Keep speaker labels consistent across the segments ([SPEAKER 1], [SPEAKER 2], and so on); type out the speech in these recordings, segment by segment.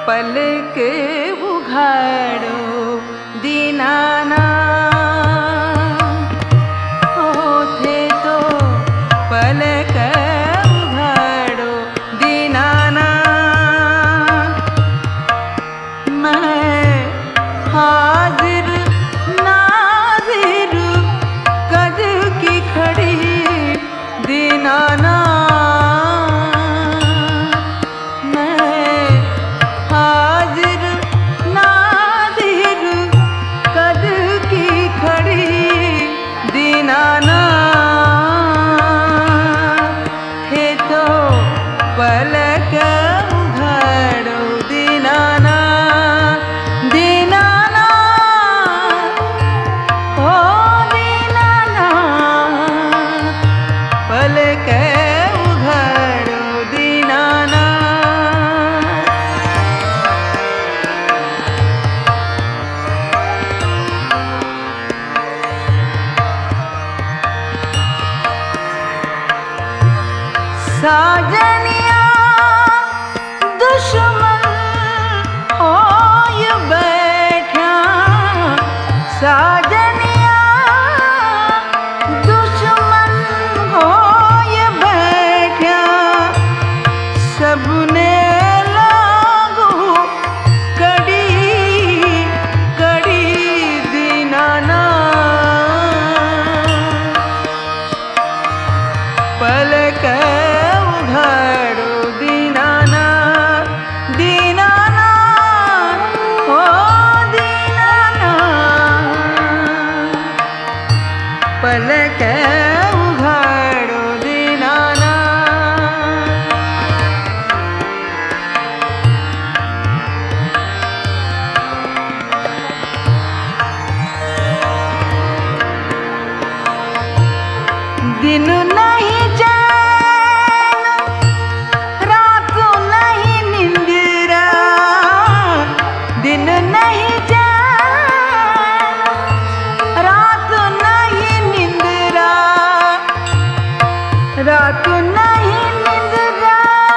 [SPEAKER 1] पलक उघाड़ो दीनानाथ, होठे तो पलक उघाड़ो दीनानाथ। मैं हाजिर नाजिर कद की खड़ी दीनानाथ। पलक उघाड़ो दीनानाथ, दीनानाथ, ओ दीनानाथ, पलक उघाड़ो दीनानाथ। साजनिया दुश्मन होय बैठा, साजनिया दुश्मन होय बैठा। सबने लागू कड़ी कड़ी दीनानाथ, पलक उघाड़ो दीनानाथ, दीनानाथ, ओ दीनानाथ, पलक उघाड़ो दीनानाथ। दिन नहीं चैन, रात नहीं निंदिरा, दिन नहीं चैन, रात नहीं निंदिरा, रात नहीं निंदिरा।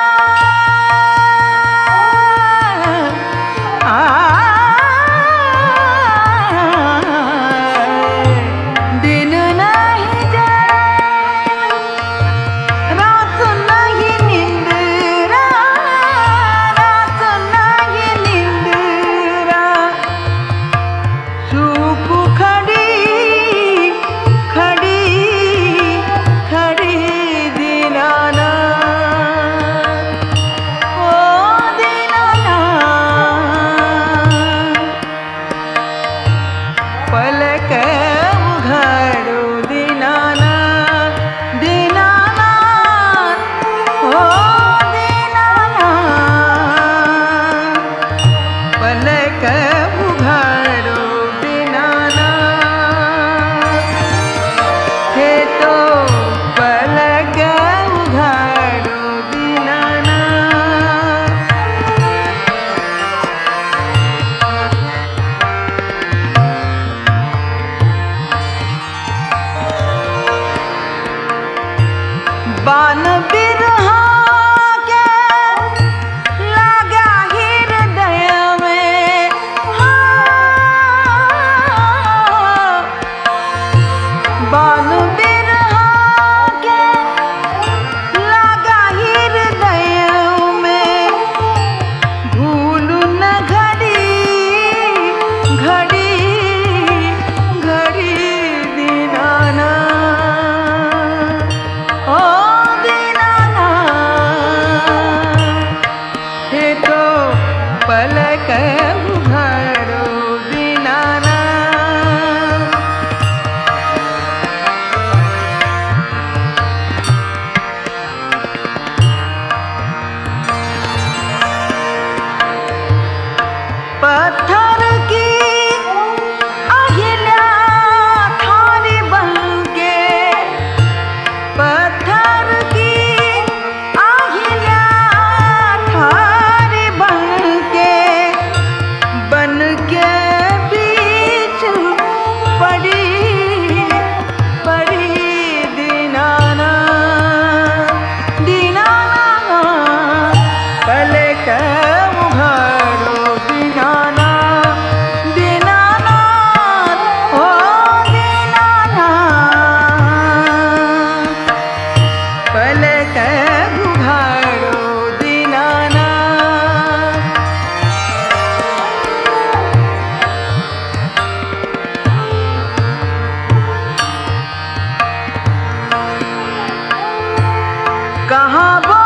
[SPEAKER 1] दिन नहीं रात नहीं निंदिरा, रात नहीं निंदिरा। चूप खड़ी खड़ी खड़ी दीनानाथ, ओ दीनानाथ, पलक उघाड़ो दीनानाथ, दीनानाथ, ओ दीनानाथ, पलक उघाड़ो दीनानाथ। हे तो पलक उघाड़ो दीनानाथ। बान बिरहा के लगा हृदय में, बान बिरहा के लगा हृदय में। भूल न घड़ी घड़ी घड़ी दीनानाथ, ओ दीनानाथ, घुघाड़ो दीनानाथ। कहाँ